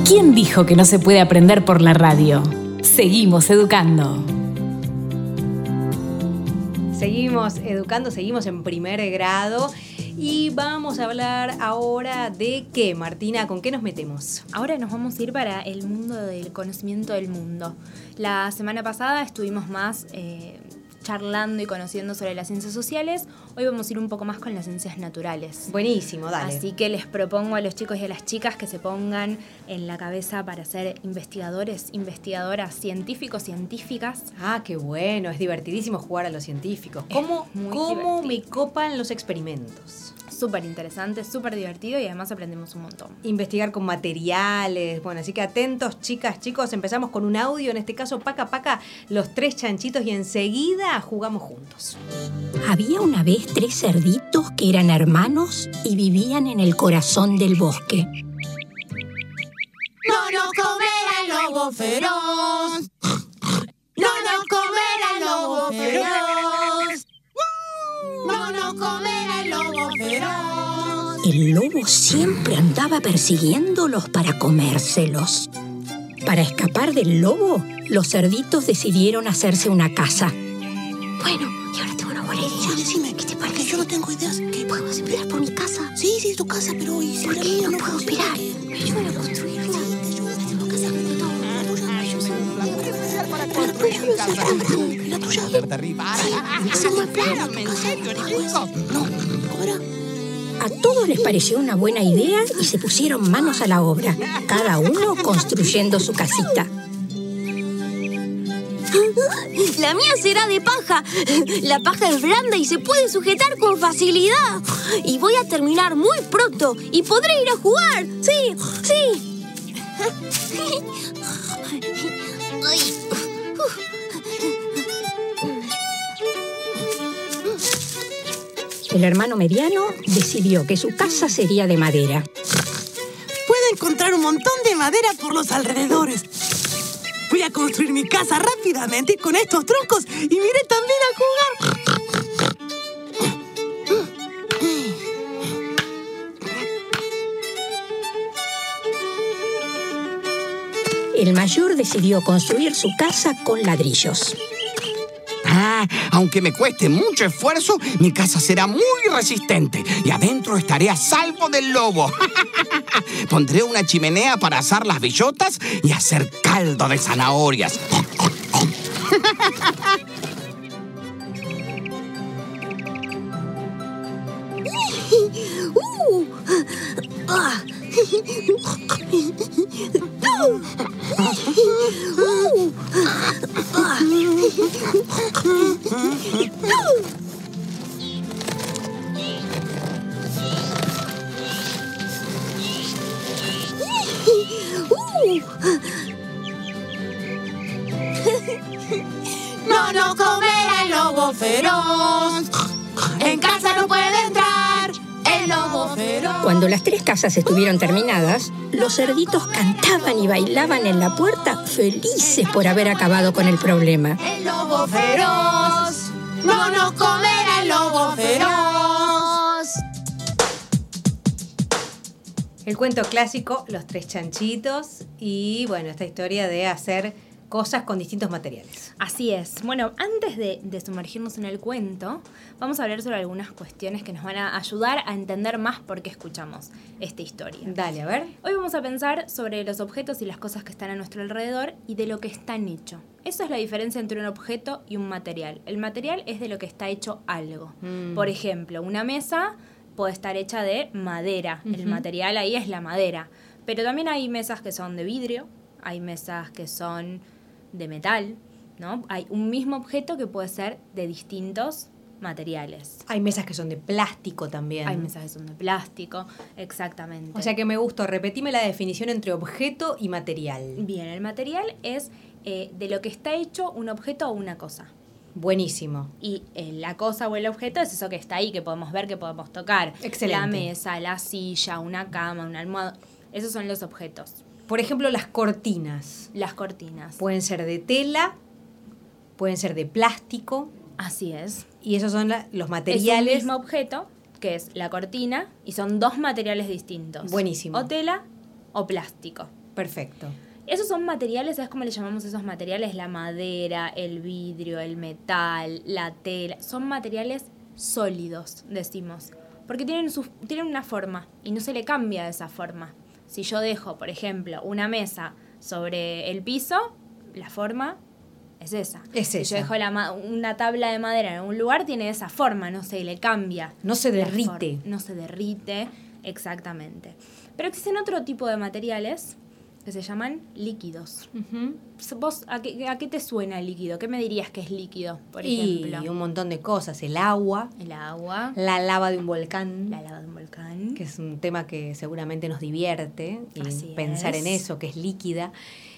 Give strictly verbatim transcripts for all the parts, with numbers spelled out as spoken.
¿Quién dijo que no se puede aprender por la radio? Seguimos educando. Seguimos educando, seguimos en primer grado y vamos a hablar ahora de qué, Martina, ¿con qué nos metemos? Ahora nos vamos a ir para el mundo del conocimiento del mundo. La semana pasada estuvimos más eh, charlando y conociendo sobre las ciencias sociales. Hoy vamos a ir un poco más con las ciencias naturales. Buenísimo, dale. Así que les propongo a los chicos y a las chicas que se pongan en la cabeza para ser investigadores, investigadoras, científicos, científicas. Ah, qué bueno, es divertidísimo jugar a los científicos. ¿Cómo, cómo me copan los experimentos? Súper interesante, súper divertido y además aprendemos un montón. Investigar con materiales, bueno, así que atentos, chicas, chicos, empezamos con un audio, en este caso Paca Paca, los tres chanchitos, y enseguida jugamos juntos. Había una vez tres cerditos que eran hermanos y vivían en el corazón del bosque. No nos comerá el lobo feroz. No nos comerá el lobo feroz. No nos comerá el lobo feroz. El lobo siempre andaba persiguiéndolos para comérselos. Para escapar del lobo, los cerditos decidieron hacerse una casa. Bueno, y ahora tengo una buena idea. Sí, decime, ¿qué te parece? Que yo no tengo ideas. ¿Qué podemos esperar por mi casa? Sí, sí, es tu casa, pero ¿y si ¿Por la qué mía no puedo esperar? que- Me ayudan a construirla. Sí, te ayudo, tengo que hacer de todo. La tuya, la tuya, Pero después yo no sé hablar. la tuya. Ese no es plan. No, ¿cómo era? A todos les pareció una buena idea y se pusieron manos a la obra, cada uno construyendo su casita. La mía será de paja. La paja es blanda y se puede sujetar con facilidad. Y voy a terminar muy pronto y podré ir a jugar. Sí, sí. Ay. El hermano mediano decidió que su casa sería de madera. Puedo encontrar un montón de madera por los alrededores. Voy a construir mi casa rápidamente con estos troncos y me iré también a jugar. El mayor decidió construir su casa con ladrillos. Ah, aunque me cueste mucho esfuerzo, mi casa será muy resistente y adentro estaré a salvo del lobo. Pondré una chimenea para asar las bellotas y hacer caldo de zanahorias. Uh. Ah. Uh. Ah. No nos comerá el lobo feroz. En casa no puede entrar el lobo feroz. Cuando las tres casas estuvieron terminadas, los cerditos cantaban y bailaban en la puerta, felices por haber acabado con el problema. El lobo feroz. No nos comerá el lobo feroz. El cuento clásico, los tres chanchitos, y bueno, esta historia de hacer cosas con distintos materiales. Así es. Bueno, antes de, de sumergirnos en el cuento, vamos a hablar sobre algunas cuestiones que nos van a ayudar a entender más por qué escuchamos esta historia. Dale, a ver. Hoy vamos a pensar sobre los objetos y las cosas que están a nuestro alrededor y de lo que están hechos. Esa es la diferencia entre un objeto y un material. El material es de lo que está hecho algo. Mm. Por ejemplo, una mesa puede estar hecha de madera. Uh-huh. El material ahí es la madera. Pero también hay mesas que son de vidrio, hay mesas que son de metal, ¿no? Hay un mismo objeto que puede ser de distintos materiales. Hay mesas que son de plástico también. Hay mesas que son de plástico, exactamente. O sea que me gustó. Repetime la definición entre objeto y material. Bien, el material es eh, de lo que está hecho un objeto o una cosa. Buenísimo. Y eh, la cosa o el objeto es eso que está ahí, que podemos ver, que podemos tocar. Excelente. La mesa, la silla, una cama, una almohada. Esos son los objetos. Por ejemplo, las cortinas. Las cortinas. Pueden ser de tela, pueden ser de plástico. Así es. Y esos son la, los materiales. Es un mismo objeto, que es la cortina, y son dos materiales distintos. Buenísimo. O tela o plástico. Perfecto. Esos son materiales, ¿sabes cómo le llamamos esos materiales? La madera, el vidrio, el metal, la tela. Son materiales sólidos, decimos. Porque tienen, su, tienen una forma y no se le cambia esa forma. Si yo dejo, por ejemplo, una mesa sobre el piso, la forma es esa. Es si esa. yo dejo la, una tabla de madera en un lugar, tiene esa forma, no se le cambia. No se la derrite. forma. No se derrite, exactamente. Pero existen otro tipo de materiales que se llaman líquidos. Uh-huh. ¿Vos a qué, a qué te suena el líquido? ¿Qué me dirías que es líquido, por Y ejemplo? un montón de cosas. El agua, El agua, la lava de un volcán, la lava de un volcán. que es un tema que seguramente nos divierte, y Así pensar es. en eso, que es líquida.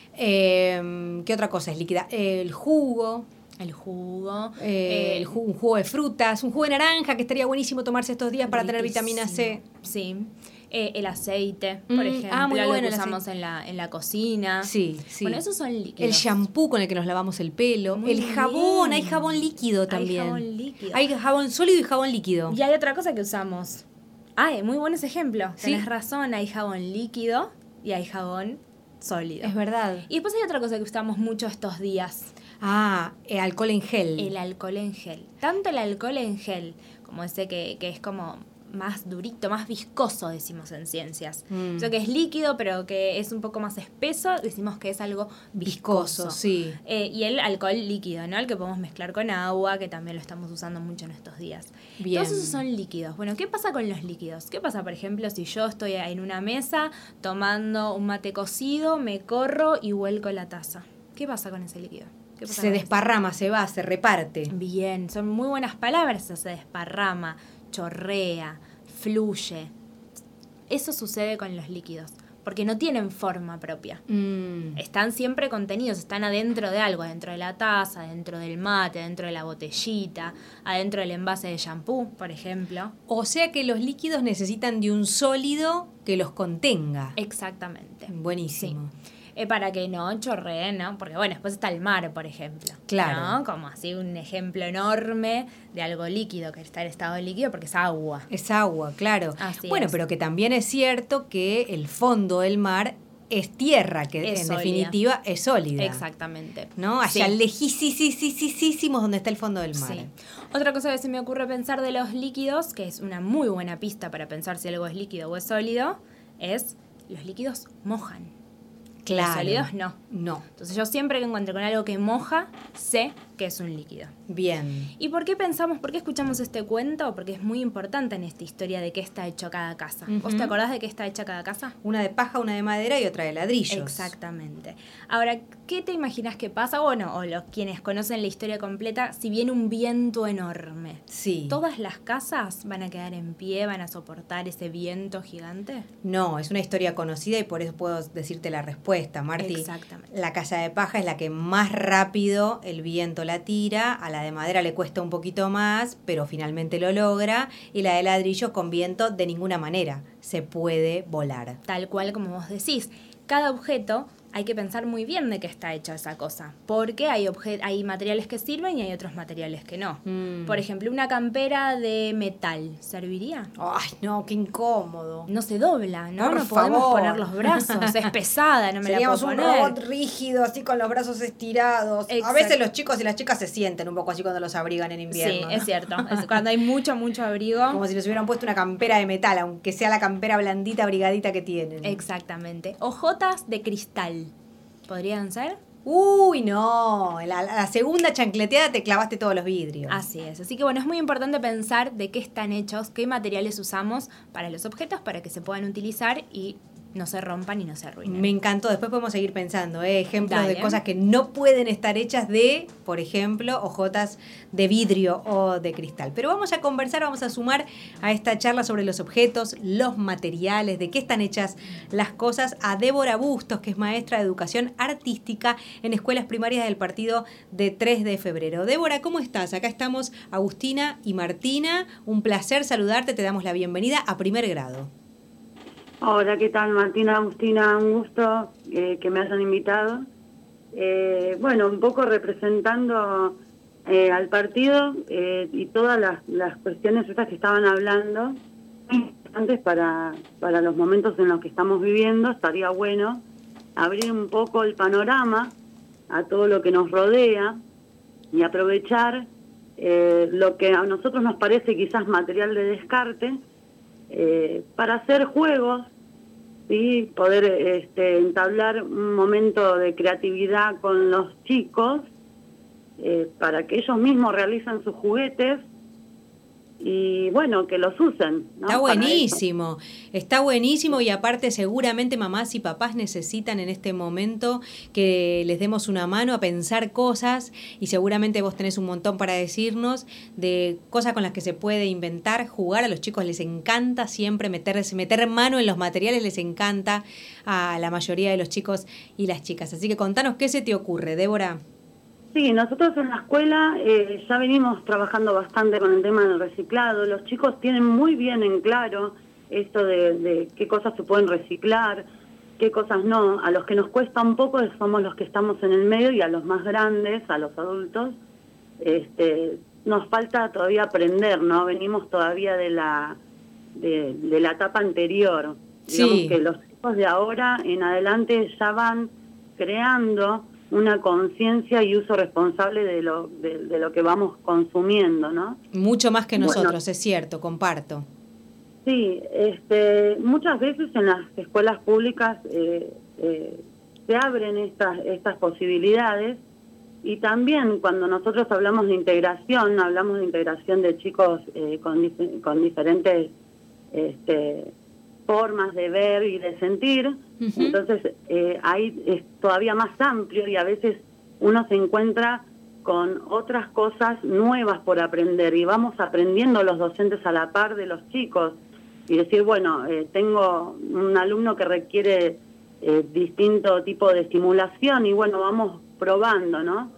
Eh, ¿Qué otra cosa es líquida? El jugo, El jugo. eh, el ju- un jugo de frutas, un jugo de naranja, que estaría buenísimo tomarse estos días para tener vitamina C. Sí. Eh, el aceite, Mm, por ejemplo, ah, muy algo bueno que el usamos en la, en la cocina. Sí, sí. Bueno, esos son líquidos. El shampoo con el que nos lavamos el pelo. Muy el jabón, bien. hay jabón líquido Hay también. jabón líquido. Hay jabón sólido y jabón líquido. Y hay otra cosa que usamos. Ah, muy buen ese ejemplo. Sí. Tenés razón, hay jabón líquido y hay jabón sólido. Es verdad. Y después hay otra cosa que usamos mucho estos días. Ah, el alcohol en gel. El alcohol en gel. Tanto el alcohol en gel como ese que, que es como más durito, más viscoso, decimos en ciencias. Mm. Eso que es líquido, pero que es un poco más espeso, decimos que es algo viscoso. Viscoso, sí. Eh, y el alcohol líquido, ¿no? El que podemos mezclar con agua, que también lo estamos usando mucho en estos días. Bien. Todos esos son líquidos. Bueno, ¿qué pasa con los líquidos? ¿Qué pasa, por ejemplo, si yo estoy en una mesa tomando un mate cocido, me corro y vuelco la taza? ¿Qué pasa con ese líquido? ¿Qué pasa Se con ese? desparrama, se va, se reparte. Bien, son muy buenas palabras, eso, se desparrama, chorrea, fluye. Eso sucede con los líquidos, porque no tienen forma propia. Mm. Están siempre contenidos, están adentro de algo, adentro de la taza, adentro del mate, adentro de la botellita, adentro del envase de shampoo, por ejemplo. O sea que los líquidos necesitan de un sólido que los contenga. Exactamente. Buenísimo. Sí. Eh, para que no chorreen, ¿no? Porque bueno, después está el mar, por ejemplo. Claro. ¿no? Como así un ejemplo enorme de algo líquido, que está en estado líquido porque es agua. Es agua, claro. Así bueno, es. pero que también es cierto que el fondo del mar es tierra, que Es en sólida. definitiva es sólida. Exactamente. ¿No? Allá Sí. lejísimos donde está el fondo del mar. Sí. Otra cosa que se me ocurre pensar de los líquidos, que es una muy buena pista para pensar si algo es líquido o es sólido, es los líquidos mojan. Claro. Los sólidos no. No. Entonces yo siempre que encuentro con algo que moja, sé que es un líquido. Bien. ¿Y por qué pensamos, por qué escuchamos este cuento? Porque es muy importante en esta historia de qué está hecho cada casa. ¿Vos Ujú. te acordás de qué está hecha cada casa? Una de paja, una de madera y otra de ladrillos. Exactamente. Ahora, ¿qué te imaginas que pasa? Bueno, o los quienes conocen la historia completa, si viene un viento enorme, Sí. ¿todas las casas van a quedar en pie, van a soportar ese viento gigante? No, es una historia conocida y por eso puedo decirte la respuesta, Marti. Exactamente. La casa de paja es la que más rápido el viento la tira, a la de madera le cuesta un poquito más, pero finalmente lo logra, y la de ladrillo con viento de ninguna manera se puede volar. Tal cual como vos decís. Cada objeto hay que pensar muy bien de qué está hecha esa cosa, porque hay, obje- hay materiales que sirven y hay otros materiales que no. Mm. Por ejemplo, una campera de metal, ¿serviría? Ay, no, qué incómodo. No se dobla, ¿no? Por no podemos favor. poner los brazos, es pesada, no me Seríamos la un puedo poner. robot rígido, así con los brazos estirados. A Exacto. veces los chicos y las chicas se sienten un poco así cuando los abrigan en invierno. Sí, ¿no? es cierto. Es cuando hay mucho, mucho abrigo. Como si les hubieran puesto una campera de metal, aunque sea la campera blandita, abrigadita que tienen. Exactamente. Ojotas de cristal. ¿Podrían ser? Uy, no. La, la segunda chancleteada te clavaste todos los vidrios. Así es. Así que bueno, es muy importante pensar de qué están hechos, qué materiales usamos para los objetos para que se puedan utilizar y no se rompan y no se arruinen. Me encantó. Después podemos seguir pensando, ¿eh? Ejemplos Dale. de cosas que no pueden estar hechas de, por ejemplo, hojotas de vidrio o de cristal. Pero vamos a conversar, vamos a sumar a esta charla sobre los objetos, los materiales, de qué están hechas las cosas, a Débora Bustos, que es maestra de educación artística en escuelas primarias del partido de tres de febrero. Débora, ¿cómo estás? Acá estamos Agustina y Martina. Un placer saludarte, te damos la bienvenida a Primer Grado. Hola, ¿qué tal? Martina, Agustina, un gusto eh, que me hayan invitado. Eh, bueno, un poco representando eh, al partido eh, y todas las, las cuestiones estas que estaban hablando, muy importantes para, para los momentos en los que estamos viviendo. Estaría bueno abrir un poco el panorama a todo lo que nos rodea y aprovechar eh, lo que a nosotros nos parece quizás material de descarte eh, para hacer juegos, ¿sí? Poder este, entablar un momento de creatividad con los chicos eh, para que ellos mismos realicen sus juguetes y bueno, que los usen, ¿no? Está buenísimo, está buenísimo y aparte seguramente mamás y papás necesitan en este momento que les demos una mano a pensar cosas y seguramente vos tenés un montón para decirnos de cosas con las que se puede inventar, jugar. A los chicos les encanta siempre meterse, meter mano en los materiales, les encanta a la mayoría de los chicos y las chicas. Así que contanos qué se te ocurre, Débora. Sí, nosotros en la escuela eh, ya venimos trabajando bastante con el tema del reciclado. Los chicos tienen muy bien en claro esto de, de qué cosas se pueden reciclar, qué cosas no. A los que nos cuesta un poco somos los que estamos en el medio y a los más grandes, a los adultos, este, nos falta todavía aprender, ¿no? Venimos todavía de la, de, de la etapa anterior. Sí. Digamos que los chicos de ahora en adelante ya van creando una conciencia y uso responsable de lo de, de lo que vamos consumiendo, ¿no? Mucho más que nosotros, Bueno, es cierto, comparto. Sí, este, muchas veces en las escuelas públicas eh, eh, se abren estas estas posibilidades y también cuando nosotros hablamos de integración, hablamos de integración de chicos eh, con, dif- con diferentes este, formas de ver y de sentir. Uh-huh. Entonces eh, ahí es todavía más amplio y a veces uno se encuentra con otras cosas nuevas por aprender y vamos aprendiendo los docentes a la par de los chicos y decir, bueno, eh, tengo un alumno que requiere eh, distinto tipo de estimulación y bueno, vamos probando, ¿no?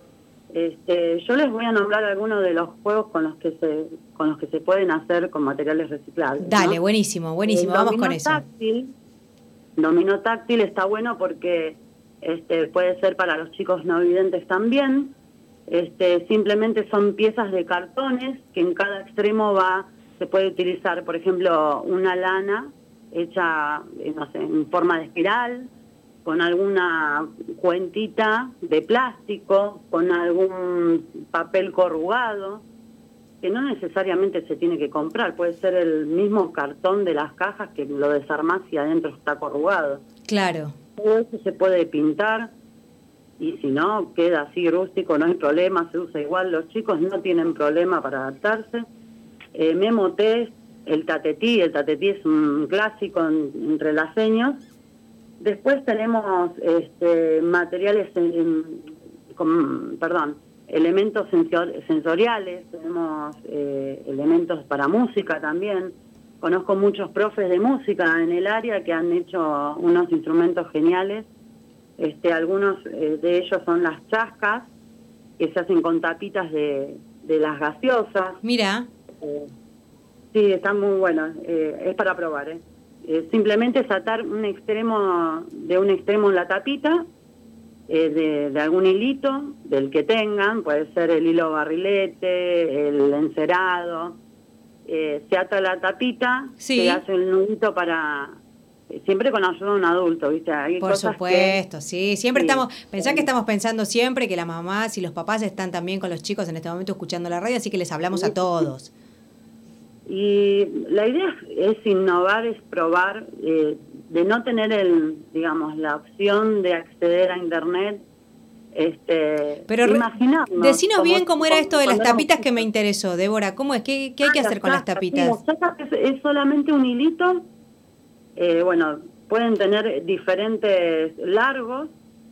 Este, yo les voy a nombrar algunos de los juegos con los que se con los que se pueden hacer con materiales reciclables. Dale, ¿no? buenísimo, buenísimo, El vamos con eso. Táctil, dominó táctil está bueno porque este puede ser para los chicos no videntes también. Este, simplemente son piezas de cartones que en cada extremo va se puede utilizar, por ejemplo, una lana hecha, no sé, en forma de espiral, con alguna cuentita de plástico, con algún papel corrugado, que no necesariamente se tiene que comprar, puede ser el mismo cartón de las cajas que lo desarmás y adentro está corrugado. Claro. Todo eso se puede pintar y si no, queda así rústico, no hay problema, se usa igual, los chicos no tienen problema para adaptarse. Eh, Memo Test, el tatetí, el tatetí es un clásico en, entre las señas. Después tenemos este, materiales, en, en, con, perdón, elementos sensor, sensoriales, tenemos eh, elementos para música también. Conozco muchos profes de música en el área que han hecho unos instrumentos geniales. Este, algunos eh, de ellos son las chascas, que se hacen con tapitas de, de las gaseosas. Mira. Eh, sí, están muy buenos, eh, es para probar, ¿eh? Eh, simplemente es atar un extremo de un extremo en la tapita eh, de, de algún hilito, del que tengan, puede ser el hilo barrilete, el encerado, eh, se ata la tapita, sí. Se hace el nudito para, eh, siempre con ayuda de un adulto, ¿viste? Hay Por cosas supuesto, que, sí, siempre sí, estamos, pensá sí. que estamos pensando siempre que las mamás y los papás están también con los chicos en este momento escuchando la radio, así que les hablamos a todos. Y la idea es innovar, es probar, eh, de no tener el, digamos, la opción de acceder a internet, este, pero imaginarnos. Decinos bien cómo era esto de las tapitas éramos... que me interesó, Débora, ¿cómo es? ¿Qué, qué hay que ah, hacer con las tapitas? Sí, las chascas es, es solamente un hilito, eh, bueno, pueden tener diferentes largos.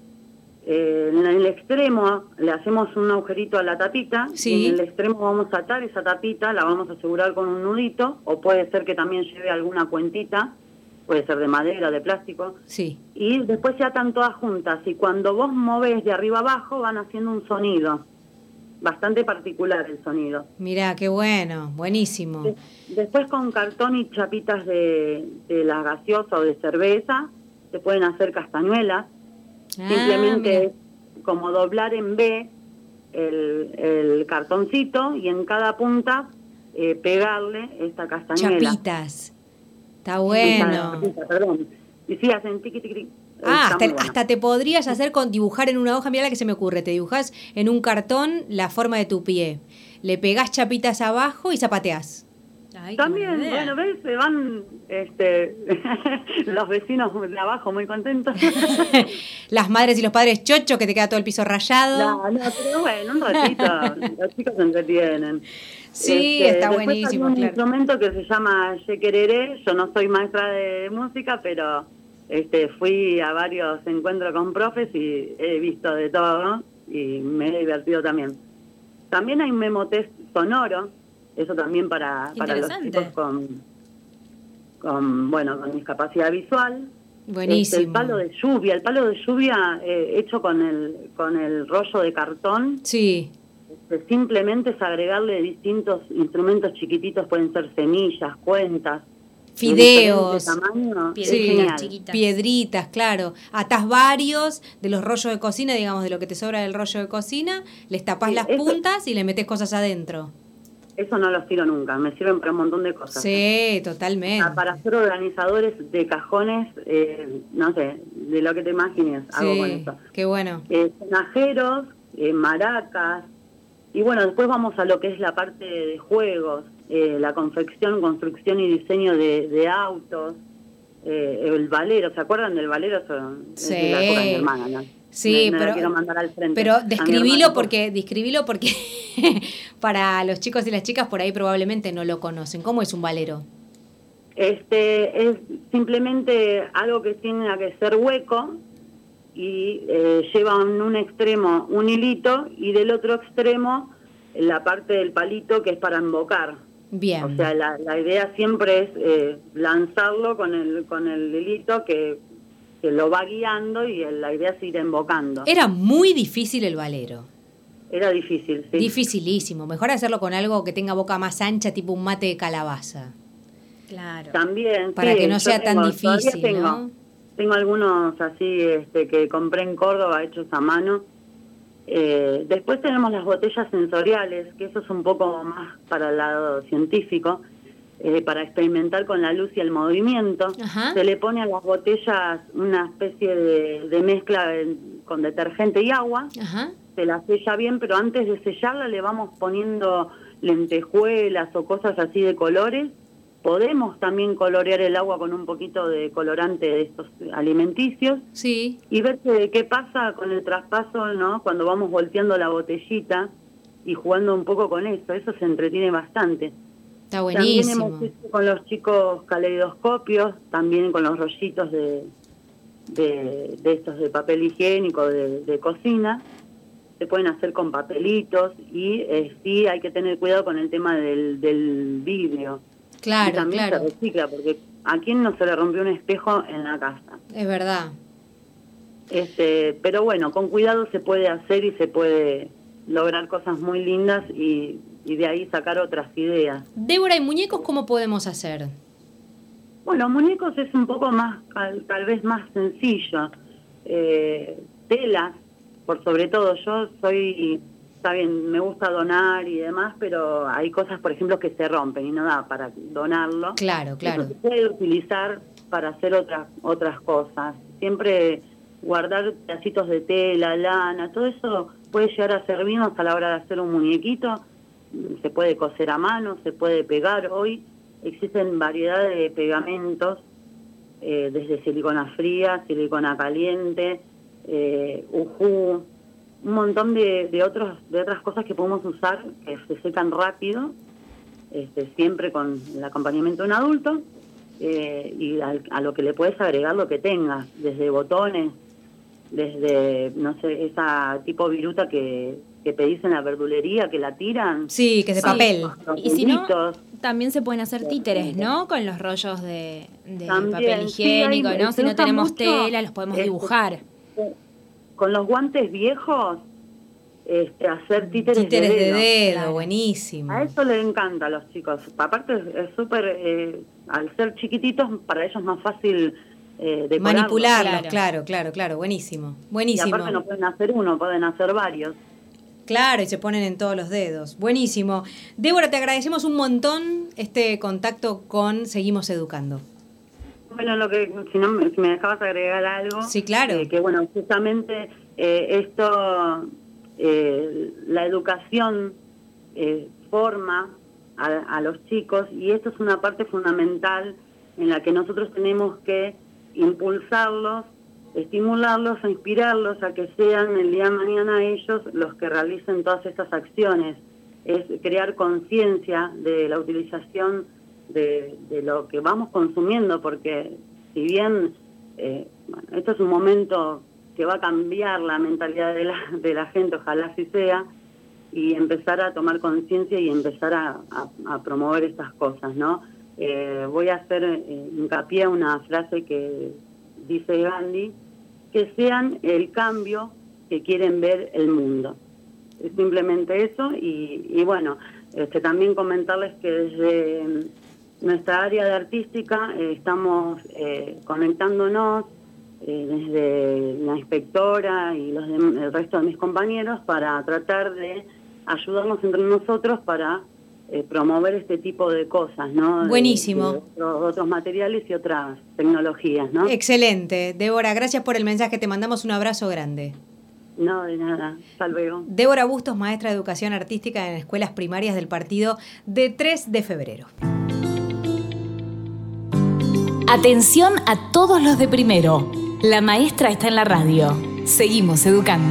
Eh, en el extremo le hacemos un agujerito a la tapita, sí. Y en el extremo vamos a atar esa tapita, la vamos a asegurar con un nudito, o puede ser que también lleve alguna cuentita, puede ser de madera, de plástico, sí. Y después se atan todas juntas, y cuando vos movés de arriba abajo van haciendo un sonido, bastante particular el sonido. Mirá, qué bueno, buenísimo. De- después con cartón y chapitas de, de la gaseosa o de cerveza, se pueden hacer castañuelas. Ah, Simplemente mira. es como doblar en B el, el cartoncito y en cada punta eh, pegarle esta castañuela. Chapitas. Está bueno. Esta chapita, perdón. Y sí, hacen tiqui, tiqui, tiqui. Ah, Está hasta, muy bueno. hasta te podrías hacer con dibujar en una hoja, mirá la que se me ocurre, te dibujás en un cartón la forma de tu pie, le pegás chapitas abajo y zapateás. Ay, qué También, buena idea. bueno, ves, se van este, los vecinos de abajo muy contentos. Las madres y los padres chochos que te queda todo el piso rayado. No, no, pero bueno, un ratito, los chicos se entretienen. Sí, Este, está después buenísimo, hay un claro. instrumento que se llama yekereré. Yo no soy maestra de música, pero este, fui a varios encuentros con profes y he visto de todo y me he divertido también. También hay un memotest sonoro, eso también para, para los Interesante. chicos con, con, bueno, con discapacidad visual. Buenísimo. Este, el palo de lluvia, el palo de lluvia eh, hecho con el, con el rollo de cartón. Sí. Este, simplemente es agregarle distintos instrumentos chiquititos, pueden ser semillas, cuentas, Fideos, de diferente tamaño. Piedritas Es sí, genial. chiquitas. piedritas, claro. Atás varios de los rollos de cocina, digamos, de lo que te sobra del rollo de cocina, les tapás Sí, las eso- puntas y le metés cosas adentro. Eso no los tiro nunca, me sirven para un montón de cosas. Sí, Ah, totalmente. para ser organizadores de cajones, eh, no sé, de lo que te imagines, hago con Sí, eso. qué bueno. Eh, sonajeros, eh, maracas, y bueno, después vamos a lo que es la parte de juegos, eh, la confección, construcción y diseño de, de autos, eh, el valero, ¿se acuerdan del valero? Eso es Sí. de la época de mi hermana, ¿no? Sí, Me- me la pero, quiero mandar al frente. pero A mi describilo hermana, porque, describilo porque para los chicos y las chicas por ahí probablemente no lo conocen. ¿Cómo es un valero? Este es simplemente algo que tiene que ser hueco y eh, lleva en un extremo un hilito y del otro extremo la parte del palito que es para embocar. Bien. O sea, la, la idea siempre es eh, lanzarlo con el con el hilito que, que lo va guiando y el- la idea es ir embocando. Era muy difícil el valero. Era difícil, sí. Dificilísimo. Mejor hacerlo con algo que tenga boca más ancha, tipo un mate de calabaza. Claro. También, Para sí, que no yo sea tan tengo- todavía difícil, tengo, ¿no? Tengo algunos así este, que compré en Córdoba, hechos a mano. Eh, después tenemos las botellas sensoriales, que eso es un poco más para el lado científico, eh, para experimentar con la luz y el movimiento. Ajá. Se le pone a las botellas una especie de, de mezcla en- con detergente y agua, Ajá. se la sella bien, pero antes de sellarla le vamos poniendo lentejuelas o cosas así de colores. Podemos también colorear el agua con un poquito de colorante de estos alimenticios Sí. y ver qué, qué pasa con el traspaso, ¿no? Cuando vamos volteando la botellita y jugando un poco con eso, eso se entretiene bastante. Está También buenísimo. hemos hecho con los chicos caleidoscopios, también con los rollitos de, de, de estos de papel higiénico, de, de cocina. Se pueden hacer con papelitos y eh, sí hay que tener cuidado con el tema del, del vidrio. Y Claro, también claro. se recicla, porque ¿a quién no se le rompió un espejo en la casa? Es verdad. Este, pero bueno, con cuidado se puede hacer y se puede lograr cosas muy lindas y, y de ahí sacar otras ideas. Débora, ¿y muñecos cómo podemos hacer? Bueno, muñecos es un poco más, tal, tal vez más sencillo. Eh, telas, por sobre todo, yo soy, está bien, me gusta donar y demás, pero hay cosas, por ejemplo, que se rompen y no da para donarlo. Claro, claro. Eso se puede utilizar para hacer otras otras cosas. Siempre guardar pedacitos de tela, lana, todo eso puede llegar a servirnos a la hora de hacer un muñequito. Se puede coser a mano, se puede pegar. Hoy existen variedad de pegamentos, eh, desde silicona fría, silicona caliente, eh, ujú, un montón de, de otros de otras cosas que podemos usar que se secan rápido, este, siempre con el acompañamiento de un adulto, eh, y al- a lo que le puedes agregar lo que tengas, desde botones, desde, no sé, esa tipo viruta que, que pedís en la verdulería, que la tiran. Sí, que es de Sí. papel. Los Y si no, rulitos. también se pueden hacer títeres, ¿no? Con los rollos de, de También, papel sí, higiénico, hay- ¿no? se Si no usa tenemos mucho, tela, los podemos este, dibujar. Con los guantes viejos, este, hacer títeres, Títeres de dedo. dedo, claro. buenísimo. A eso les encanta a los chicos. Aparte es- es súper, eh, al ser chiquititos, para ellos es más fácil eh, decorarlos. Manipularlos, claro. claro, claro, claro, buenísimo. Y Buenísimo. aparte no pueden hacer uno, pueden hacer varios. Claro, y se ponen en todos los dedos. Buenísimo. Débora, te agradecemos un montón este contacto con Seguimos Educando. Bueno, lo que si no si me dejabas agregar algo. Sí, claro. Eh, que bueno, justamente eh, esto, eh, la educación eh, forma a, a los chicos y esto es una parte fundamental en la que nosotros tenemos que impulsarlos, estimularlos, a inspirarlos a que sean el día de mañana ellos los que realicen todas estas acciones. Es crear conciencia de la utilización de, de lo que vamos consumiendo, porque si bien eh, bueno, esto es un momento que va a cambiar la mentalidad de la, de la gente, ojalá así sea, y empezar a tomar conciencia y empezar a, a, a promover estas cosas, ¿no? Eh, voy a hacer eh, hincapié a una frase que dice Gandhi, que sean el cambio que quieren ver el mundo. Es simplemente eso y, y bueno, este, también comentarles que desde nuestra área de artística eh, estamos eh, conectándonos eh, desde la inspectora y los de, el resto de mis compañeros para tratar de ayudarnos entre nosotros para eh, promover este tipo de cosas, ¿no? Buenísimo. De, de otro, otros materiales y otras tecnologías, ¿no? Excelente. Débora, gracias por el mensaje. Te mandamos un abrazo grande. No, de nada. Hasta luego. Débora Bustos, maestra de Educación Artística en escuelas primarias del partido de tres de febrero. Atención a todos los de primero. La maestra está en la radio. Seguimos educando.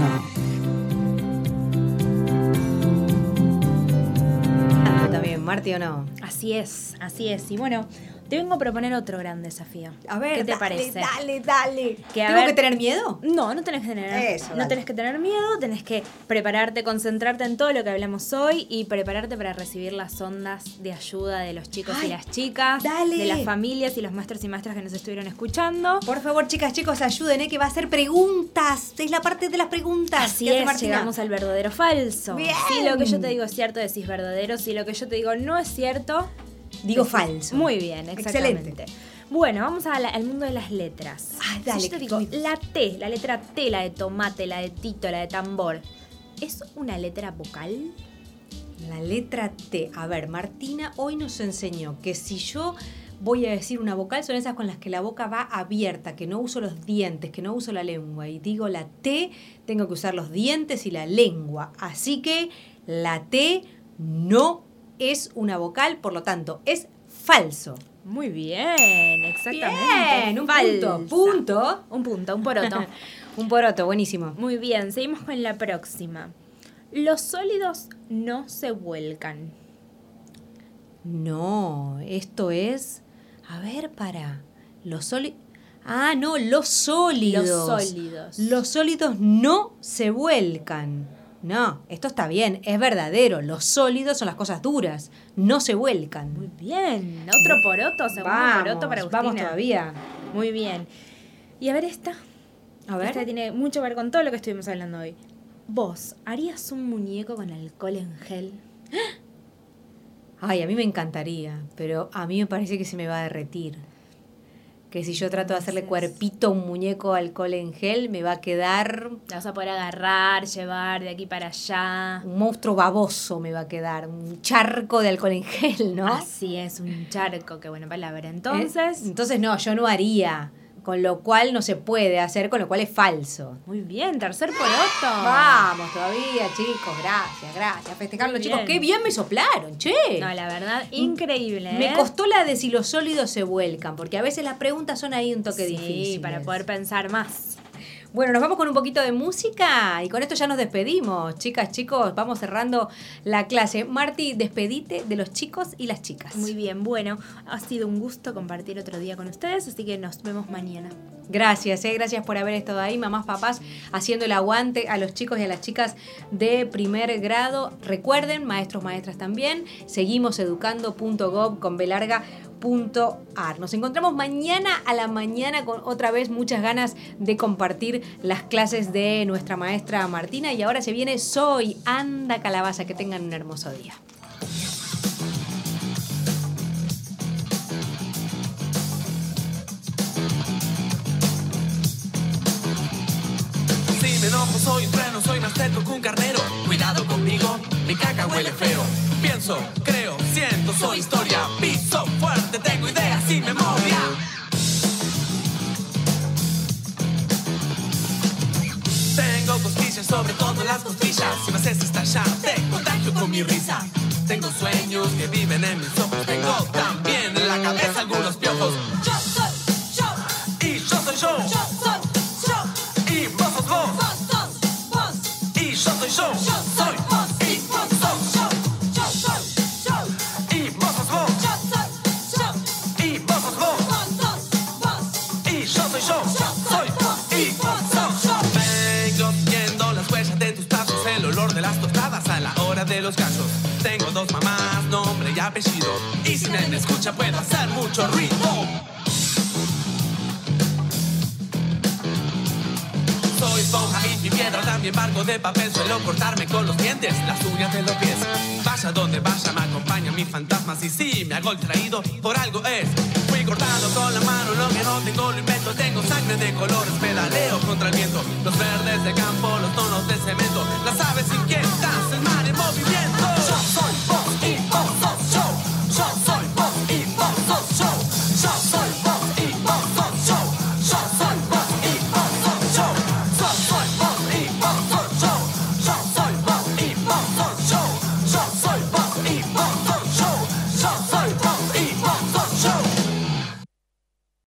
También, Marti, ¿o no? Así es, así es. Y bueno, te vengo a proponer otro gran desafío. A ver, ¿qué te dale, parece? Dale, dale. Que, a ¿Tengo ver, que tener miedo? No, no tenés que tener Eso, No dale. tenés que tener miedo, tenés que prepararte, concentrarte en todo lo que hablamos hoy y prepararte para recibir las ondas de ayuda de los chicos Ay, y las chicas, dale. de las familias y los maestros y maestras que nos estuvieron escuchando. Por favor, chicas, chicos, ayuden, ¿eh? Que va a ser preguntas. Es la parte de las preguntas. Así ¿Qué hace es, Martina? llegamos al verdadero falso. Bien. Si lo que yo te digo es cierto, decís verdadero. Si lo que yo te digo no es cierto, Digo decís falso. Muy bien, exactamente. Excelente. Bueno, vamos a la- al mundo de las letras. Ay, dale, Si yo te que digo, estoy- la T, la letra T, la de tomate, la de tito, la de tambor, ¿es una letra vocal? La letra T. A ver, Martina hoy nos enseñó que si yo voy a decir una vocal, son esas con las que la boca va abierta, que no uso los dientes, que no uso la lengua. Y digo la T, tengo que usar los dientes y la lengua. Así que la T no es una vocal, por lo tanto, es falso. Muy bien, exactamente. Bien, un Falsa. punto. Punto. Un punto, un poroto. Un poroto, buenísimo. Muy bien, seguimos con la próxima. Los sólidos no se vuelcan. No, esto es... A ver, para. Los sólidos... Ah, no, los sólidos. Los sólidos. Los sólidos no se vuelcan. No, esto está bien, es verdadero. Los sólidos son las cosas duras, no se vuelcan. Muy bien. Otro poroto, segundo Vamos, poroto para Agustina. vamos todavía. Muy bien. Y a ver esta. A ver. Esta tiene mucho que ver con todo lo que estuvimos hablando hoy. ¿Vos harías un muñeco con alcohol en gel? Ay, a mí me encantaría, pero a mí me parece que se me va a derretir. Que si yo trato de hacerle cuerpito a un muñeco alcohol en gel, me va a quedar... La vas a poder agarrar, llevar de aquí para allá. Un monstruo baboso me va a quedar, un charco de alcohol en gel, ¿no? Así es, un charco, qué buena palabra. Entonces, ¿Eh? Entonces no, yo no haría, con lo cual no se puede hacer, con lo cual es falso. muy bien, tercer poroto. Vamos todavía, chicos, gracias, gracias. Festejar los Muy chicos, bien. qué bien me soplaron, che. No, la verdad, increíble. ¿eh? Me costó la de si los sólidos se vuelcan, porque a veces las preguntas son ahí un toque sí, difícil. para poder pensar más. Bueno, nos vamos con un poquito de música y con esto ya nos despedimos. Chicas, chicos, vamos cerrando la clase. Marti, despedite de los chicos y las chicas. Muy bien, bueno, ha sido un gusto compartir otro día con ustedes, así que nos vemos mañana. Gracias, eh, gracias por haber estado ahí, mamás, papás, haciendo el aguante a los chicos y a las chicas de primer grado. Recuerden, maestros, maestras también, seguimos educando punto gob con b larga punto ar. Nos encontramos mañana a la mañana con otra vez muchas ganas de compartir las clases de nuestra maestra Martina. Y ahora se viene Soy, anda calabaza, que tengan un hermoso día. Si me enojo soy un trueno, soy más terco que un carnero. Cuidado conmigo, mi caca huele feo. Pienso, creo, siento, soy historia. Piso fuerte, tengo ideas y memoria. las costillas. Si me haces estallar, te contagio con mi risa. Tengo sueños que viven en mis ojos. Tengo también en la cabeza algunos piojos. Yo soy yo. Y yo soy yo. Yo soy yo. Y vos sos vos. Vos sos vos. Y yo soy yo. Yo soy vos. Y vos sos yo. Yo soy yo. Y vos sos vos. Yo soy yo. Y vos sos vos. Vos sos vos. Y yo soy yo. Yo soy vos. Y vos sos yo. Vengo siguiendo las huellas de tus pasos. El olor de las tostadas a la hora de los gallos. Tengo dos mamás, nombre y apellido. Y si nadie me escucha puedo hacer mucho ruido. Soy esponja y mi piedra, también barco de papel. Suelo cortarme con los dientes, las uñas de los pies. Vaya donde vaya me acompañan mis fantasmas. Y si me hago el traído, por algo es. Fui cortando con la mano, lo que no tengo lo invento. Tengo sangre de colores, pedaleo contra el viento. Los verdes del campo, los tonos